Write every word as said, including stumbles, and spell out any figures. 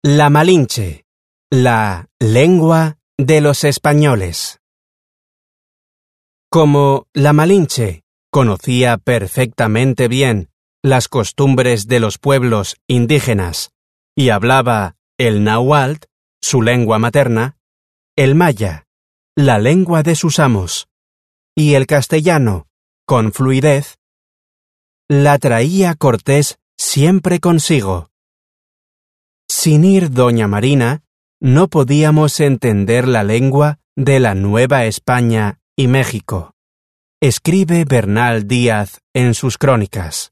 La Malinche, la lengua de los españoles. Como la Malinche conocía perfectamente bien las costumbres de los pueblos indígenas y hablaba el náhuatl, su lengua materna, el maya, la lengua de sus amos, y el castellano, con fluidez, la traía Cortés siempre consigo. Sin ir doña Marina, no podíamos entender la lengua de la Nueva España y México, escribe Bernal Díaz en sus crónicas.